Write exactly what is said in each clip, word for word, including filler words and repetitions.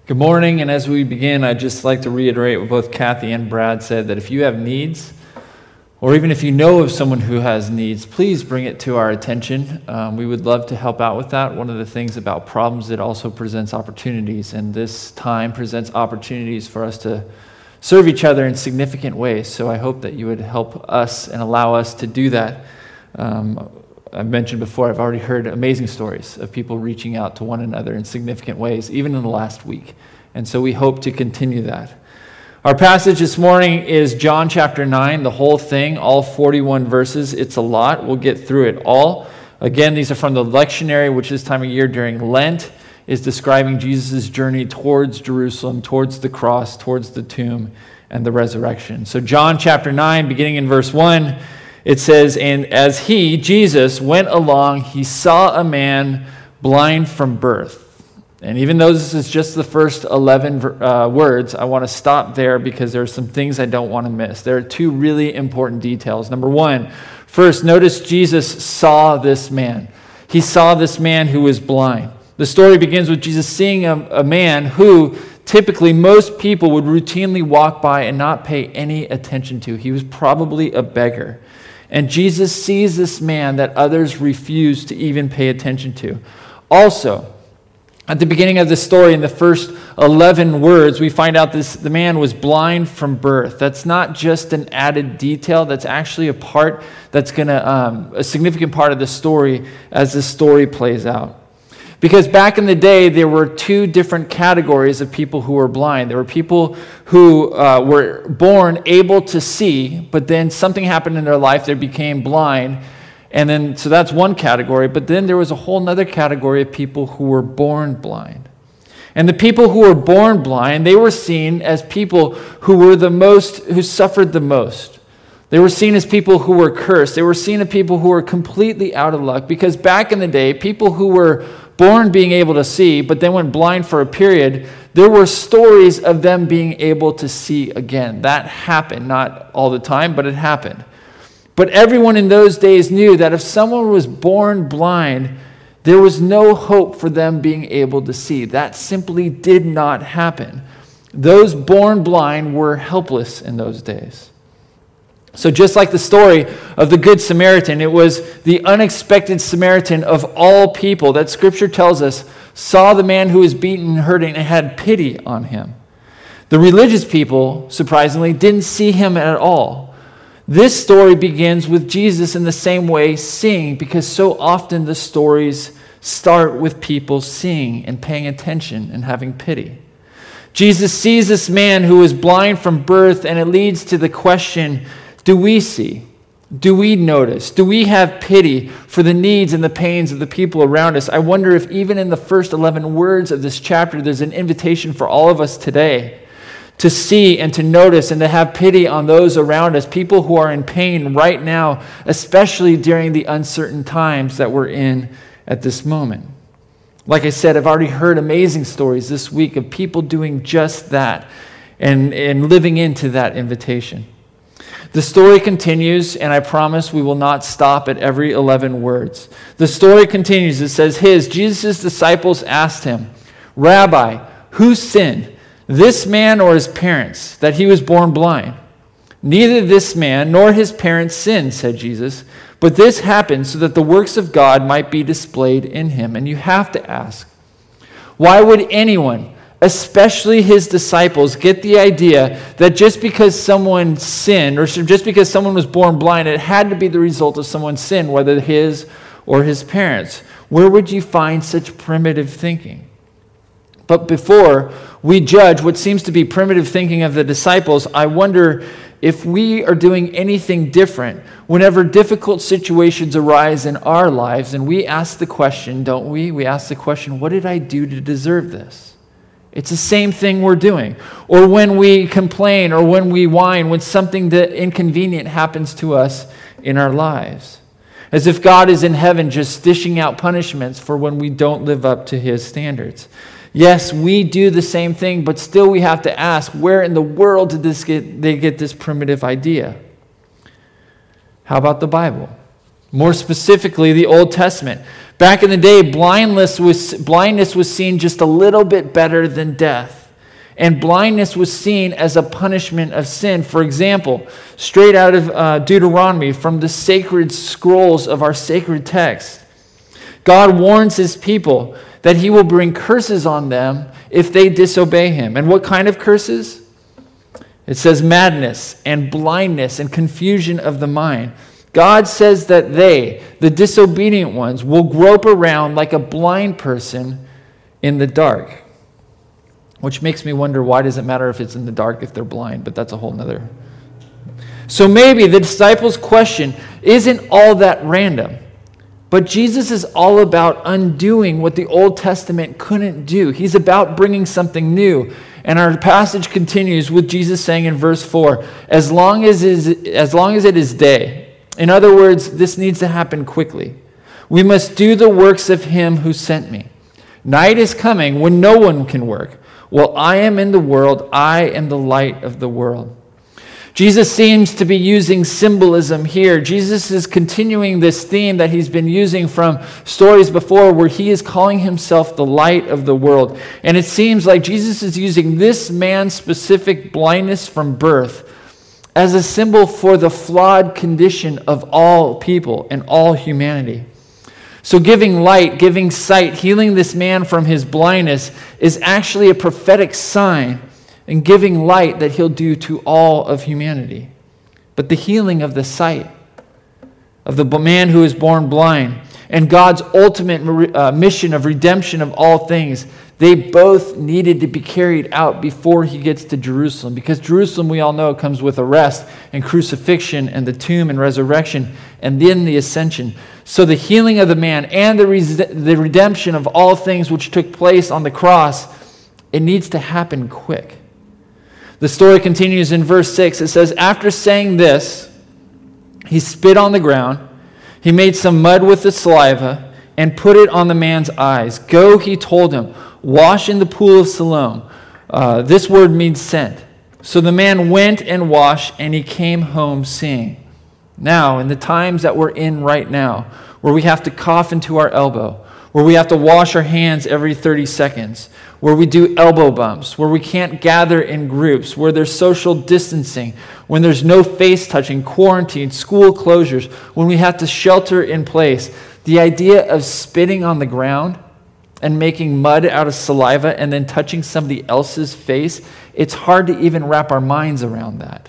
Good morning, and as we begin, I'd just like to reiterate what both Kathy and Brad said, that if you have needs, or even if you know of someone who has needs, please bring it to our attention. Um, we would love to help out with that. One of the things about problems, it also presents opportunities, and this time presents opportunities for us to serve each other in significant ways. So I hope that you would help us and allow us to do that. Um, I've mentioned before, I've already heard amazing stories of people reaching out to one another in significant ways, even in the last week. And so we hope to continue that. Our passage this morning is John chapter nine, the whole thing, all forty-one verses. It's a lot. We'll get through it all. Again, these are from the lectionary, which this time of year during Lent is describing Jesus' journey towards Jerusalem, towards the cross, towards the tomb, and the resurrection. So John chapter nine, beginning in verse one, it says, "And as he, Jesus, went along, he saw a man blind from birth." And even though this is just the first eleven uh, words, I want to stop there because there are some things I don't want to miss. There are two really important details. Number one, first, notice Jesus saw this man. He saw this man who was blind. The story begins with Jesus seeing a, a man who typically most people would routinely walk by and not pay any attention to. He was probably a beggar. And Jesus sees this man that others refuse to even pay attention to. Also, at the beginning of the story, in the first eleven words, we find out this the man was blind from birth. That's not just an added detail. That's actually a part that's going to, um, a significant part of the story as the story plays out. Because back in the day, there were two different categories of people who were blind. There were people who uh, were born able to see, but then something happened in their life, they became blind. And then, so that's one category. But then there was a whole other category of people who were born blind. And the people who were born blind, they were seen as people who were the most, who suffered the most. They were seen as people who were cursed. They were seen as people who were completely out of luck. Because back in the day, people who were born being able to see, but then went blind for a period, there were stories of them being able to see again. That happened, not all the time, but it happened. But everyone in those days knew that if someone was born blind, there was no hope for them being able to see. That simply did not happen. Those born blind were helpless in those days. So just like the story of the Good Samaritan, it was the unexpected Samaritan of all people that Scripture tells us saw the man who was beaten and hurting and had pity on him. The religious people, surprisingly, didn't see him at all. This story begins with Jesus in the same way, seeing, because so often the stories start with people seeing and paying attention and having pity. Jesus sees this man who is blind from birth, and it leads to the question, do we see? Do we notice? Do we have pity for the needs and the pains of the people around us? I wonder if even in the first eleven words of this chapter, there's an invitation for all of us today to see and to notice and to have pity on those around us, people who are in pain right now, especially during the uncertain times that we're in at this moment. Like I said, I've already heard amazing stories this week of people doing just that and, and living into that invitation. The story continues, and I promise we will not stop at every eleven words. The story continues. It says, his, Jesus' disciples asked him, "Rabbi, who sinned, this man or his parents, that he was born blind?" "Neither this man nor his parents sinned," said Jesus, "but this happened so that the works of God might be displayed in him." And you have to ask, why would anyone, especially his disciples, get the idea that just because someone sinned or just because someone was born blind, it had to be the result of someone's sin, whether his or his parents? Where would you find such primitive thinking? But before we judge what seems to be primitive thinking of the disciples, I wonder if we are doing anything different whenever difficult situations arise in our lives, and we ask the question, don't we? We ask the question, what did I do to deserve this? It's the same thing we're doing. Or when we complain or when we whine, when something that inconvenient happens to us in our lives. As if God is in heaven just dishing out punishments for when we don't live up to his standards. Yes, we do the same thing, but still we have to ask, where in the world did this get, they get this primitive idea? How about the Bible? More specifically, the Old Testament. Back in the day, blindness was, blindness was seen just a little bit better than death. And blindness was seen as a punishment of sin. For example, straight out of uh, Deuteronomy, from the sacred scrolls of our sacred text, God warns his people that he will bring curses on them if they disobey him. And what kind of curses? It says madness and blindness and confusion of the mind. God says that they, the disobedient ones, will grope around like a blind person in the dark. Which makes me wonder, why does it matter if it's in the dark if they're blind? But that's a whole nother. So maybe the disciples' question isn't all that random. But Jesus is all about undoing what the Old Testament couldn't do. He's about bringing something new. And our passage continues with Jesus saying in verse four, as long as, is, as long as it is day. In other words, this needs to happen quickly. We must do the works of him who sent me. Night is coming when no one can work. While I am in the world, I am the light of the world. Jesus seems to be using symbolism here. Jesus is continuing this theme that he's been using from stories before, where he is calling himself the light of the world. And it seems like Jesus is using this man's specific blindness from birth as a symbol for the flawed condition of all people and all humanity. So giving light, giving sight, healing this man from his blindness is actually a prophetic sign and giving light that he'll do to all of humanity. But the healing of the sight of the man who is born blind and God's ultimate uh, mission of redemption of all things, they both needed to be carried out before he gets to Jerusalem. Because Jerusalem, we all know, comes with arrest and crucifixion and the tomb and resurrection and then the ascension. So the healing of the man and the, res- the redemption of all things which took place on the cross, it needs to happen quick. The story continues in verse six. It says, after saying this, he spit on the ground. He made some mud with the saliva and put it on the man's eyes. Go, he told him, wash in the pool of Siloam. Uh, this word means sent. So the man went and washed, and he came home seeing. Now, in the times that we're in right now, where we have to cough into our elbow, where we have to wash our hands every thirty seconds, where we do elbow bumps, where we can't gather in groups, where there's social distancing, when there's no face touching, quarantine, school closures, when we have to shelter in place, the idea of spitting on the ground and making mud out of saliva and then touching somebody else's face, it's hard to even wrap our minds around that.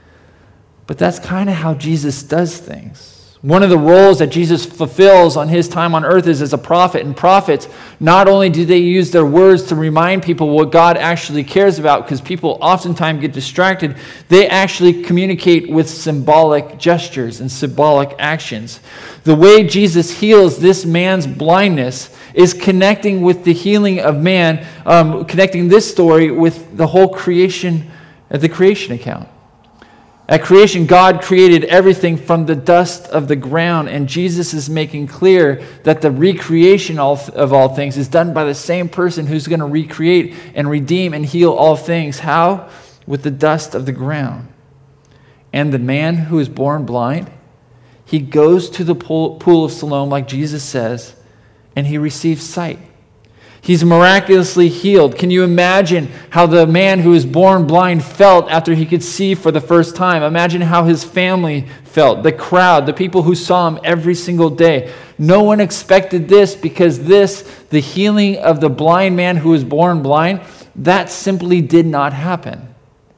But that's kind of how Jesus does things. One of the roles that Jesus fulfills on his time on earth is as a prophet. And prophets, not only do they use their words to remind people what God actually cares about, because people oftentimes get distracted, they actually communicate with symbolic gestures and symbolic actions. The way Jesus heals this man's blindness is connecting with the healing of man, um, connecting this story with the whole creation, uh, the creation account. At creation, God created everything from the dust of the ground, and Jesus is making clear that the recreation of all things is done by the same person who's going to recreate and redeem and heal all things. How? With the dust of the ground. And the man who is born blind, he goes to the pool, pool of Siloam, like Jesus says, and he receives sight. He's miraculously healed. Can you imagine how the man who was born blind felt after he could see for the first time? Imagine how his family felt, the crowd, the people who saw him every single day. No one expected this, because this, the healing of the blind man who was born blind, that simply did not happen.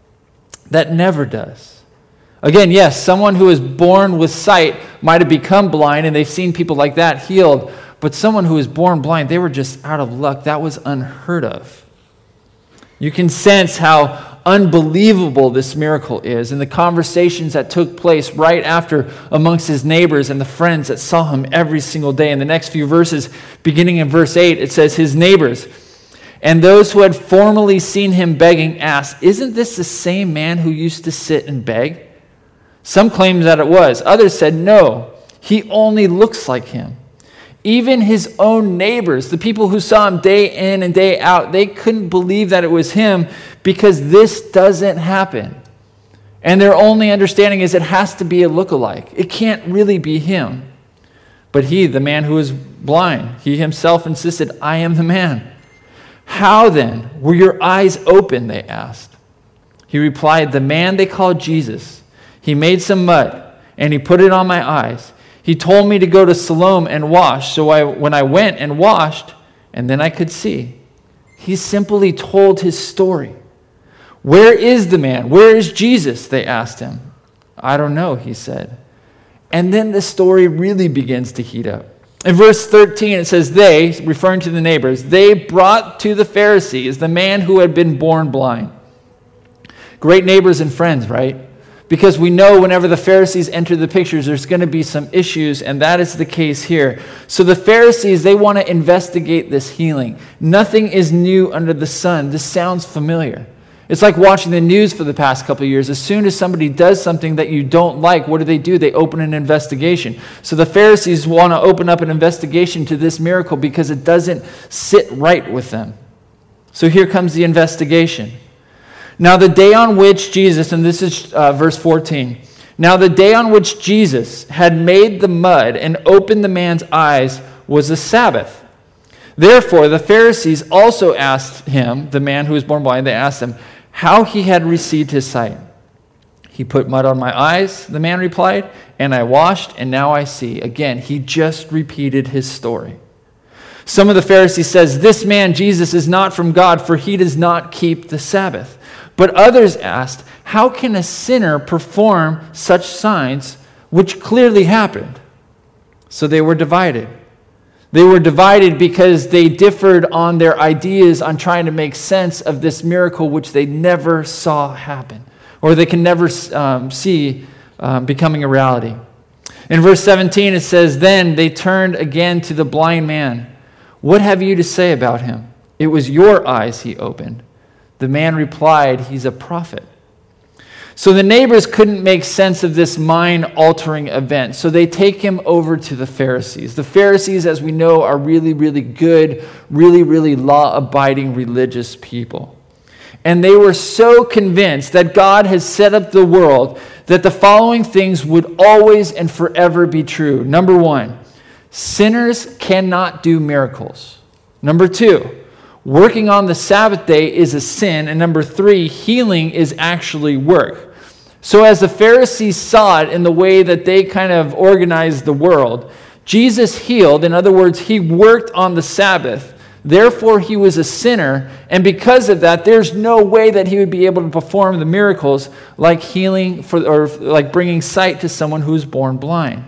That never does. Again, yes, someone who is born with sight might have become blind, and they've seen people like that healed. But someone who was born blind, they were just out of luck. That was unheard of. You can sense how unbelievable this miracle is in the conversations that took place right after amongst his neighbors and the friends that saw him every single day. In the next few verses, beginning in verse eight, it says, his neighbors and those who had formerly seen him begging asked, isn't this the same man who used to sit and beg? Some claimed that it was. Others said, no, he only looks like him. Even his own neighbors, the people who saw him day in and day out, they couldn't believe that it was him, because this doesn't happen. And their only understanding is it has to be a lookalike. It can't really be him. But he, the man who was blind, he himself insisted, I am the man. How then were your eyes open, they asked. He replied, the man they called Jesus. He made some mud, and he put it on my eyes. He told me to go to Siloam and wash. So I, when I went and washed, and then I could see. He simply told his story. Where is the man? Where is Jesus? They asked him. I don't know, he said. And then the story really begins to heat up. In verse thirteen, it says, they, referring to the neighbors, they brought to the Pharisees the man who had been born blind. Great neighbors and friends, right? Because we know whenever the Pharisees enter the pictures, there's going to be some issues, and that is the case here. So the Pharisees, they want to investigate this healing. Nothing is new under the sun. This sounds familiar. It's like watching the news for the past couple of years. As soon as somebody does something that you don't like, what do they do? They open an investigation. So the Pharisees want to open up an investigation to this miracle because it doesn't sit right with them. So here comes the investigation. Now the day on which Jesus, and this is uh, verse fourteen, now the day on which Jesus had made the mud and opened the man's eyes was a Sabbath. Therefore the Pharisees also asked him, the man who was born blind, they asked him, how he had received his sight. He put mud on my eyes, the man replied, and I washed, and now I see. Again, he just repeated his story. Some of the Pharisees says, this man, Jesus, is not from God, for he does not keep the Sabbath. But others asked, how can a sinner perform such signs which clearly happened? So they were divided. They were divided because they differed on their ideas on trying to make sense of this miracle which they never saw happen, or they can never um, see um, becoming a reality. In verse seventeen, it says, then they turned again to the blind man. What have you to say about him? It was your eyes he opened. The man replied, he's a prophet. So the neighbors couldn't make sense of this mind-altering event, so they take him over to the Pharisees. The Pharisees, as we know, are really, really good, really, really law-abiding religious people. And they were so convinced that God has set up the world that the following things would always and forever be true. Number one, sinners cannot do miracles. Number two, working on the Sabbath day is a sin. And number three, healing is actually work. So as the Pharisees saw it in the way that they kind of organized the world, Jesus healed. In other words, he worked on the Sabbath. Therefore, he was a sinner. And because of that, there's no way that he would be able to perform the miracles like healing for, or like bringing sight to someone who's born blind.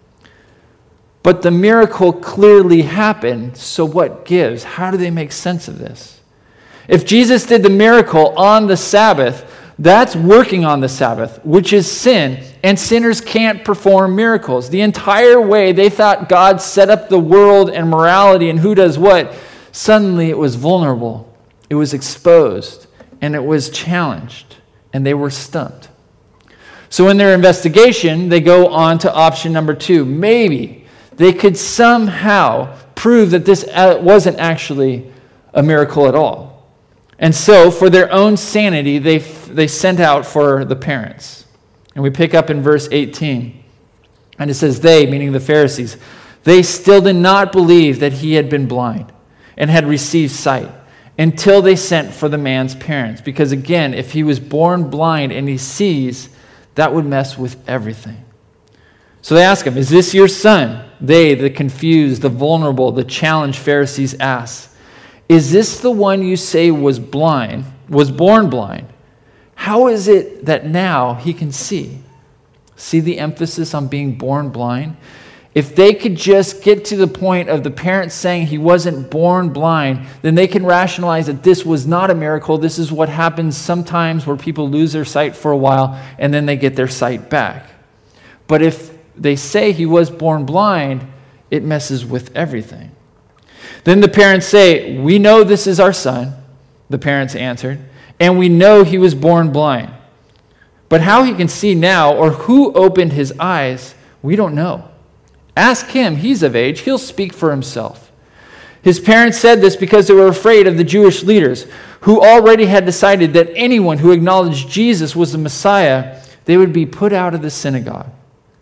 But the miracle clearly happened, so what gives? How do they make sense of this? If Jesus did the miracle on the Sabbath, that's working on the Sabbath, which is sin, and sinners can't perform miracles. The entire way they thought God set up the world and morality and who does what, suddenly it was vulnerable, it was exposed, and it was challenged, and they were stumped. So in their investigation, they go on to option number two. Maybe they could somehow prove that this wasn't actually a miracle at all. And so, for their own sanity, they they sent out for the parents. And we pick up in verse eighteen. And it says, they, meaning the Pharisees, they still did not believe that he had been blind and had received sight until they sent for the man's parents. Because again, if he was born blind and he sees, that would mess with everything. So they ask him, is this your son? They, the confused, the vulnerable, the challenged Pharisees ask, is this the one you say was blind, was born blind? How is it that now he can see? See the emphasis on being born blind? If they could just get to the point of the parents saying he wasn't born blind, then they can rationalize that this was not a miracle. This is what happens sometimes where people lose their sight for a while and then they get their sight back. But if they say he was born blind, it messes with everything. Then the parents say, we know this is our son, the parents answered, and we know he was born blind. But how he can see now, or who opened his eyes, we don't know. Ask him, he's of age, he'll speak for himself. His parents said this because they were afraid of the Jewish leaders, who already had decided that anyone who acknowledged Jesus was the Messiah, they would be put out of the synagogue.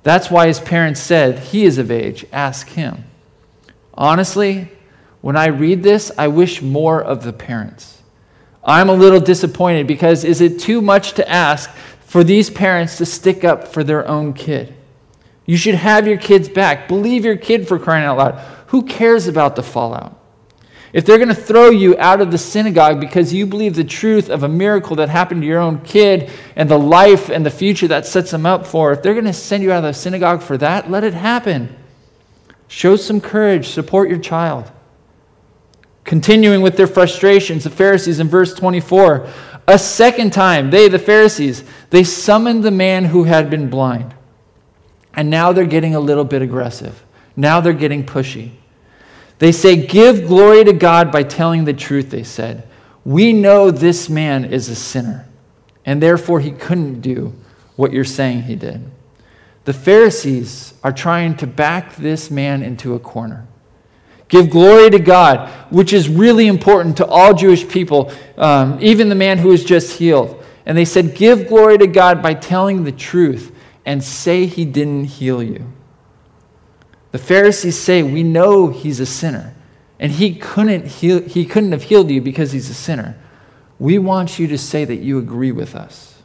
That's why his parents said, he is of age, ask him. Honestly, when I read this, I wish more of the parents. I'm a little disappointed because is it too much to ask for these parents to stick up for their own kid? You should have your kids back. Believe your kid, for crying out loud. Who cares about the fallout? If they're going to throw you out of the synagogue because you believe the truth of a miracle that happened to your own kid and the life and the future that sets them up for, if they're going to send you out of the synagogue for that, let it happen. Show some courage. Support your child. Continuing with their frustrations, the Pharisees in verse twenty-four, a second time, they, the Pharisees, they summoned the man who had been blind. And now they're getting a little bit aggressive. Now they're getting pushy. They say, give glory to God by telling the truth, they said. We know this man is a sinner, and therefore he couldn't do what you're saying he did. The Pharisees are trying to back this man into a corner. Give glory to God, which is really important to all Jewish people, um, even the man who was just healed. And they said, give glory to God by telling the truth and say he didn't heal you. The Pharisees say, we know he's a sinner, and he couldn't heal, he couldn't have healed you because he's a sinner. We want you to say that you agree with us.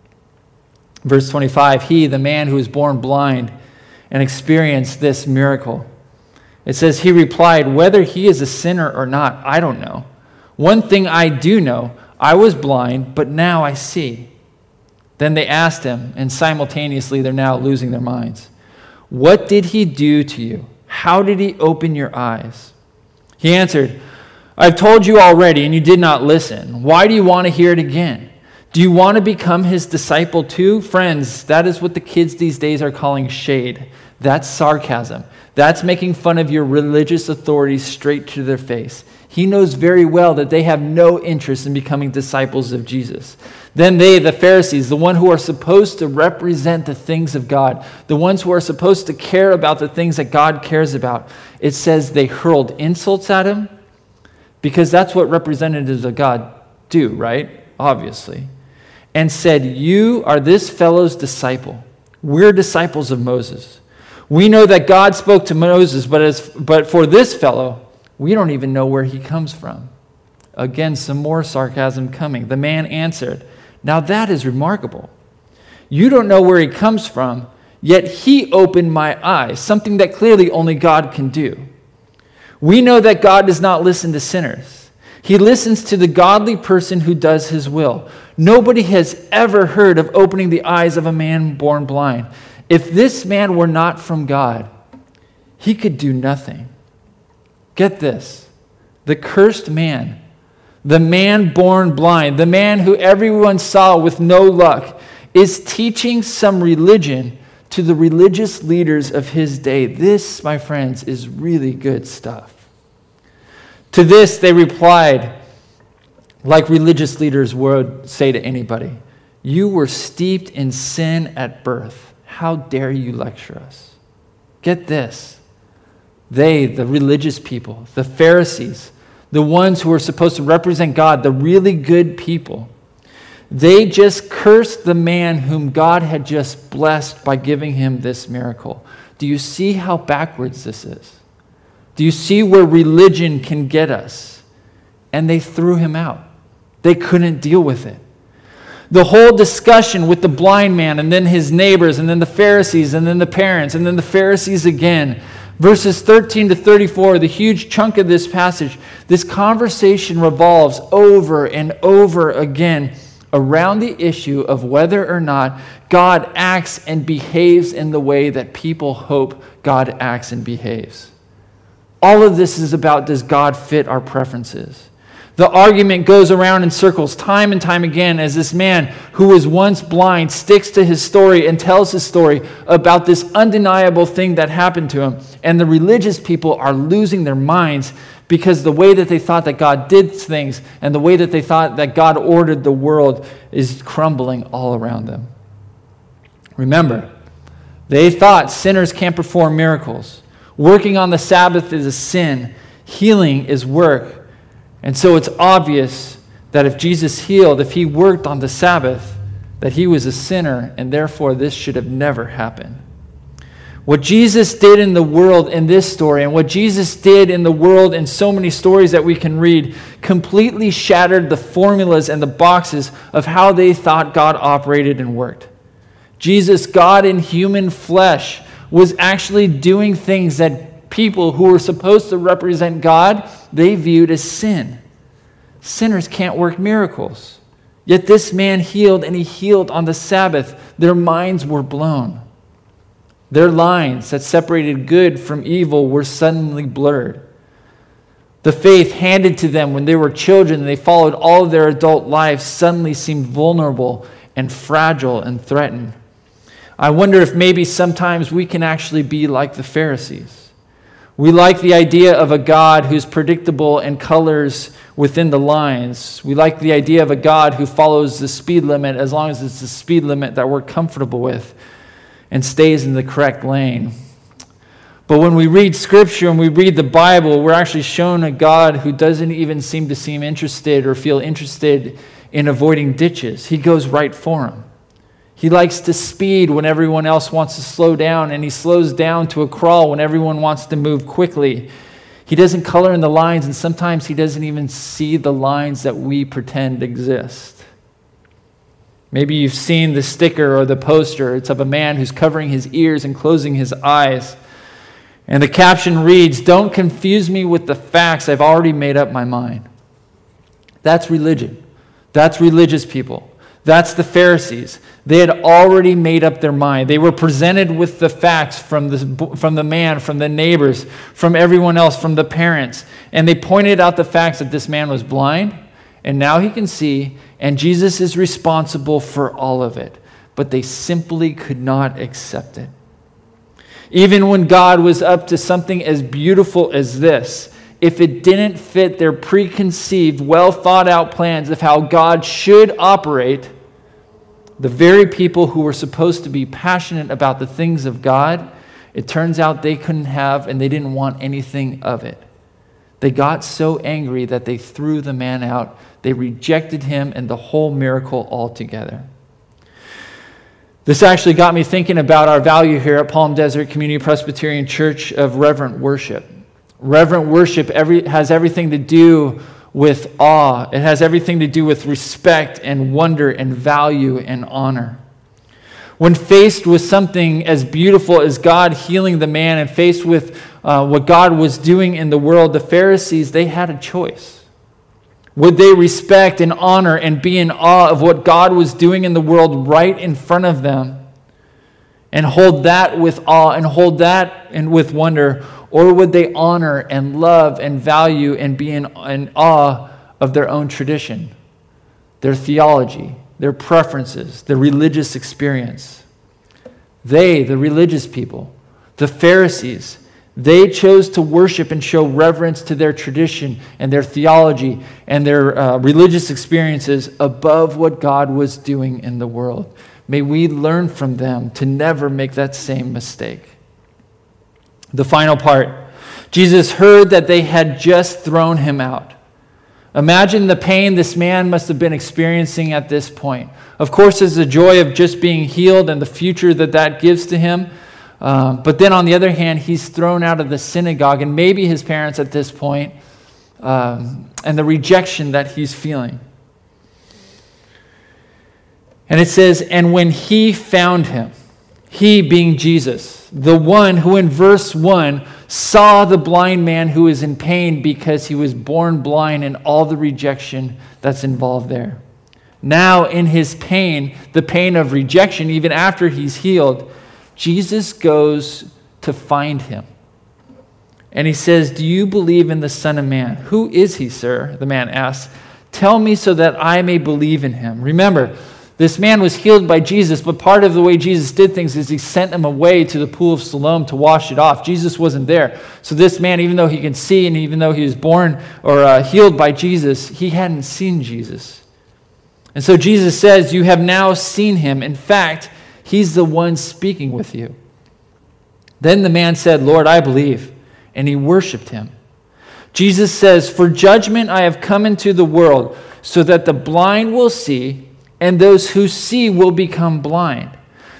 Verse twenty-five, he, the man who was born blind and experienced this miracle, it says, he replied, whether he is a sinner or not, I don't know. One thing I do know, I was blind, but now I see. Then they asked him, and simultaneously they're now losing their minds. What did he do to you? How did he open your eyes? He answered, I've told you already, and you did not listen. Why do you want to hear it again? Do you want to become his disciple too? Friends, that is what the kids these days are calling shade. That's sarcasm. That's making fun of your religious authorities straight to their face. He knows very well that they have no interest in becoming disciples of Jesus. Then they, the Pharisees, the one who are supposed to represent the things of God, the ones who are supposed to care about the things that God cares about, it says they hurled insults at him because that's what representatives of God do, right? Obviously. And said, you are this fellow's disciple. We're disciples of Moses. We know that God spoke to Moses, but as but for this fellow, we don't even know where he comes from. Again, some more sarcasm coming. The man answered, now that is remarkable. You don't know where he comes from, yet he opened my eyes, something that clearly only God can do. We know that God does not listen to sinners. He listens to the godly person who does his will. Nobody has ever heard of opening the eyes of a man born blind. If this man were not from God, he could do nothing. Get this. The cursed man, the man born blind, the man who everyone saw with no luck, is teaching some religion to the religious leaders of his day. This, my friends, is really good stuff. To this they replied, like religious leaders would say to anybody, you were steeped in sin at birth. How dare you lecture us? Get this. They, the religious people, the Pharisees, the ones who are supposed to represent God, the really good people, they just cursed the man whom God had just blessed by giving him this miracle. Do you see how backwards this is? Do you see where religion can get us? And they threw him out. They couldn't deal with it. The whole discussion with the blind man and then his neighbors and then the Pharisees and then the parents and then the Pharisees again. Verses thirteen to thirty-four, the huge chunk of this passage, this conversation revolves over and over again around the issue of whether or not God acts and behaves in the way that people hope God acts and behaves. All of this is about, does God fit our preferences? The argument goes around in circles time and time again as this man who was once blind sticks to his story and tells his story about this undeniable thing that happened to him. And the religious people are losing their minds because the way that they thought that God did things and the way that they thought that God ordered the world is crumbling all around them. Remember, they thought sinners can't perform miracles. Working on the Sabbath is a sin. Healing is work. And so it's obvious that if Jesus healed, if he worked on the Sabbath, that he was a sinner, and therefore this should have never happened. What Jesus did in the world in this story, and what Jesus did in the world in so many stories that we can read, completely shattered the formulas and the boxes of how they thought God operated and worked. Jesus, God in human flesh, was actually doing things that people who were supposed to represent God, they viewed as sin. Sinners can't work miracles. Yet this man healed, and he healed on the Sabbath. Their minds were blown. Their lines that separated good from evil were suddenly blurred. The faith handed to them when they were children and they followed all of their adult lives suddenly seemed vulnerable and fragile and threatened. I wonder if maybe sometimes we can actually be like the Pharisees. We like the idea of a God who's predictable and colors within the lines. We like the idea of a God who follows the speed limit as long as it's the speed limit that we're comfortable with and stays in the correct lane. But when we read Scripture and we read the Bible, we're actually shown a God who doesn't even seem to seem interested or feel interested in avoiding ditches. He goes right for them. He likes to speed when everyone else wants to slow down, and he slows down to a crawl when everyone wants to move quickly. He doesn't color in the lines, and sometimes he doesn't even see the lines that we pretend exist. Maybe you've seen the sticker or the poster. It's of a man who's covering his ears and closing his eyes. And the caption reads, "Don't confuse me with the facts. I've already made up my mind." That's religion. That's religious people. That's the Pharisees. They had already made up their mind. They were presented with the facts from the, from the man, from the neighbors, from everyone else, from the parents. And they pointed out the facts that this man was blind, and now he can see, and Jesus is responsible for all of it. But they simply could not accept it. Even when God was up to something as beautiful as this, if it didn't fit their preconceived, well thought out plans of how God should operate, the very people who were supposed to be passionate about the things of God, it turns out they couldn't have and they didn't want anything of it. They got so angry that they threw the man out. They rejected him and the whole miracle altogether. This actually got me thinking about our value here at Palm Desert Community Presbyterian Church of reverent worship. Reverent worship every, has everything to do with awe. It has everything to do with respect and wonder and value and honor. When faced with something as beautiful as God healing the man and faced with uh, what God was doing in the world, the Pharisees, they had a choice. Would they respect and honor and be in awe of what God was doing in the world right in front of them and hold that with awe and hold that and with wonder? Or would they honor and love and value and be in, in awe of their own tradition, their theology, their preferences, their religious experience? They, the religious people, the Pharisees, they chose to worship and show reverence to their tradition and their theology and their uh, religious experiences above what God was doing in the world. May we learn from them to never make that same mistake. The final part. Jesus heard that they had just thrown him out. Imagine the pain this man must have been experiencing at this point. Of course, there's the joy of just being healed and the future that that gives to him. Um, but then on the other hand, he's thrown out of the synagogue, and maybe his parents at this point, um, and the rejection that he's feeling. And it says, and when he found him, he being Jesus, the one who in verse one saw the blind man who is in pain because he was born blind and all the rejection that's involved there. Now in his pain, the pain of rejection, even after he's healed, Jesus goes to find him. And he says, do you believe in the Son of Man? Who is he, sir? The man asks. Tell me so that I may believe in him. Remember, this man was healed by Jesus, but part of the way Jesus did things is he sent him away to the pool of Siloam to wash it off. Jesus wasn't there. So this man, even though he can see and even though he was born or uh, healed by Jesus, he hadn't seen Jesus. And so Jesus says, you have now seen him. In fact, he's the one speaking with you. Then the man said, Lord, I believe. And he worshiped him. Jesus says, for judgment I have come into the world, so that the blind will see, and those who see will become blind.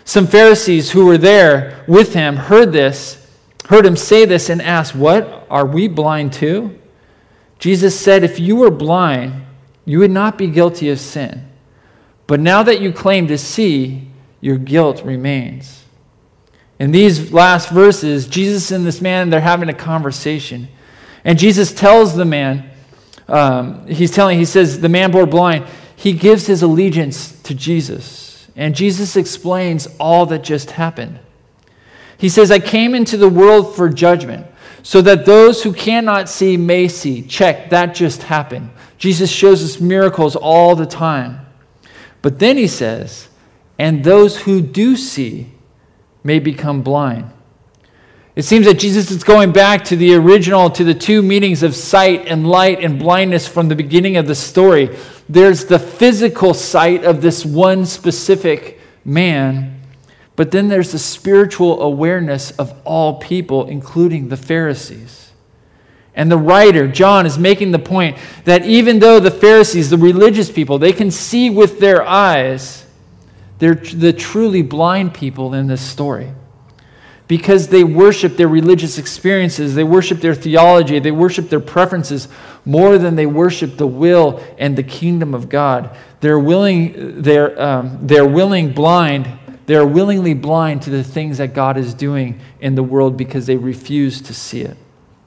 Some Pharisees who were there with him heard this, heard him say this, and asked, "What? Are we blind too?" Jesus said, "If you were blind, you would not be guilty of sin. But now that you claim to see, your guilt remains." In these last verses, Jesus and this man, they're having a conversation. And Jesus tells the man, um, he's telling, he says, the man born blind, he gives his allegiance to Jesus. And Jesus explains all that just happened. He says, "I came into the world for judgment, so that those who cannot see may see." Check, that just happened. Jesus shows us miracles all the time. But then he says, "And those who do see may become blind." It seems that Jesus is going back to the original, to the two meanings of sight and light and blindness from the beginning of the story. There's the physical sight of this one specific man, but then there's the spiritual awareness of all people, including the Pharisees. And the writer, John, is making the point that even though the Pharisees, the religious people, they can see with their eyes, they're the truly blind people in this story. Because they worship their religious experiences, they worship their theology, they worship their preferences more than they worship the will and the kingdom of God. They're willing, they're, um, they're willing blind, they're willingly blind to the things that God is doing in the world because they refuse to see it.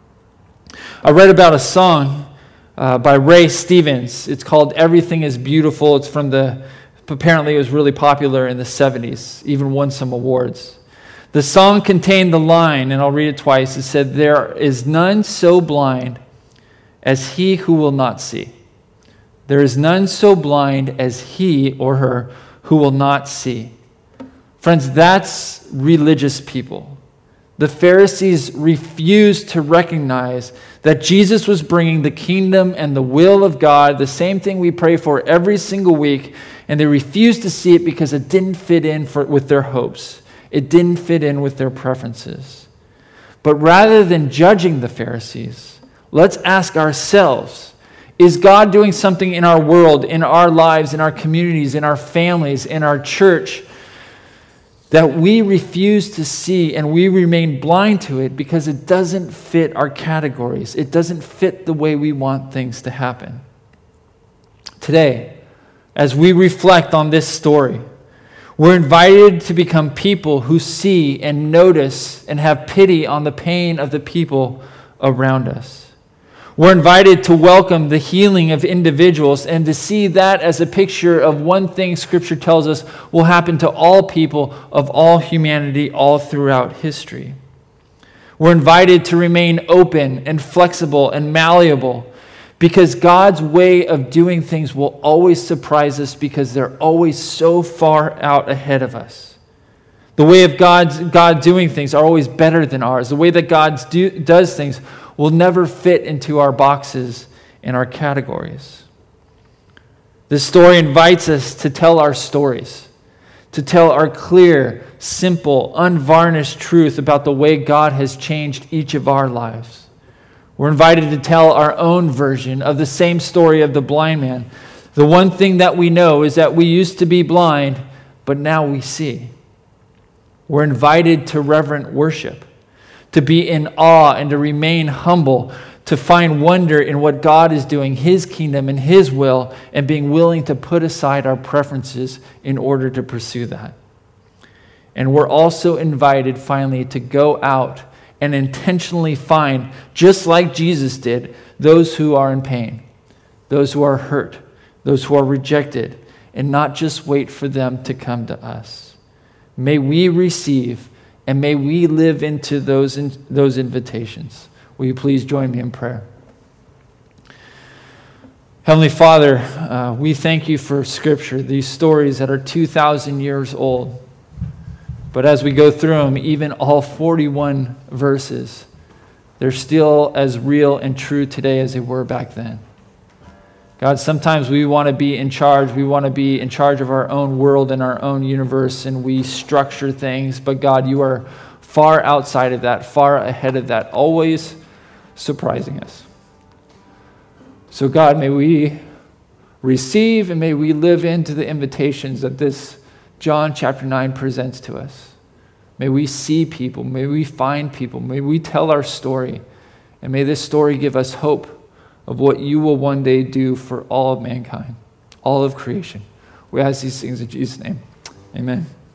I read about a song uh, by Ray Stevens. It's called "Everything is Beautiful." It's from the, apparently it was really popular in the seventies, even won some awards. The song contained the line, and I'll read it twice. It said, "There is none so blind as he who will not see. There is none so blind as he or her who will not see." Friends, that's religious people. The Pharisees refused to recognize that Jesus was bringing the kingdom and the will of God, the same thing we pray for every single week, and they refused to see it because it didn't fit in for, with their hopes. It didn't fit in with their preferences. But rather than judging the Pharisees, let's ask ourselves, is God doing something in our world, in our lives, in our communities, in our families, in our church, that we refuse to see and we remain blind to it because it doesn't fit our categories? It doesn't fit the way we want things to happen. Today, as we reflect on this story, we're invited to become people who see and notice and have pity on the pain of the people around us. We're invited to welcome the healing of individuals and to see that as a picture of one thing Scripture tells us will happen to all people of all humanity all throughout history. We're invited to remain open and flexible and malleable because God's way of doing things will always surprise us because they're always so far out ahead of us. The way of God's, God doing things are always better than ours. The way that God do, does things will never fit into our boxes and our categories. This story invites us to tell our stories, to tell our clear, simple, unvarnished truth about the way God has changed each of our lives. We're invited to tell our own version of the same story of the blind man. The one thing that we know is that we used to be blind, but now we see. We're invited to reverent worship, to be in awe and to remain humble, to find wonder in what God is doing, His kingdom and His will, and being willing to put aside our preferences in order to pursue that. And we're also invited, finally, to go out and intentionally find, just like Jesus did, those who are in pain, those who are hurt, those who are rejected, and not just wait for them to come to us. May we receive and may we live into those, in, those invitations. Will you please join me in prayer? Heavenly Father, uh, we thank you for Scripture, these stories that are two thousand years old. But as we go through them, even all forty-one verses, they're still as real and true today as they were back then. God, sometimes we want to be in charge. We want to be in charge of our own world and our own universe, and we structure things. But God, you are far outside of that, far ahead of that, always surprising us. So God, may we receive and may we live into the invitations that this John chapter nine presents to us. May we see people, may we find people, may we tell our story, and may this story give us hope of what you will one day do for all of mankind, all of creation. We ask these things in Jesus' name. Amen.